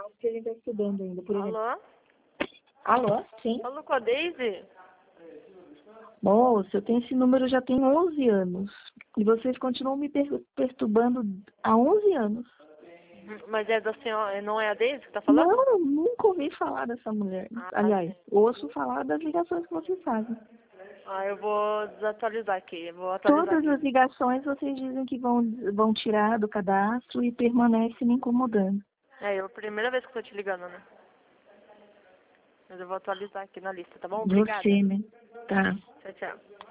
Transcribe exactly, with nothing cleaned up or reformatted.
porque a gente está estudando ainda, por exemplo. Alô? Alô? Sim? Falou com a Daisy? Moça, eu tenho esse número já tem onze anos. E vocês continuam me per- perturbando há onze anos. Mas é da senhora, não é a Daisy que tá falando? Não, nunca ouvi falar dessa mulher. Ah, Aliás, sim. ouço falar das ligações que vocês fazem. Ah, eu vou desatualizar aqui, eu vou atualizar Todas aqui. as ligações vocês dizem que vão, vão tirar do cadastro e permanecem me incomodando. É, eu, primeira vez que tô te ligando, né? Mas eu vou atualizar aqui na lista, tá bom? Obrigada. Você, né? Tá. Tchau, tchau.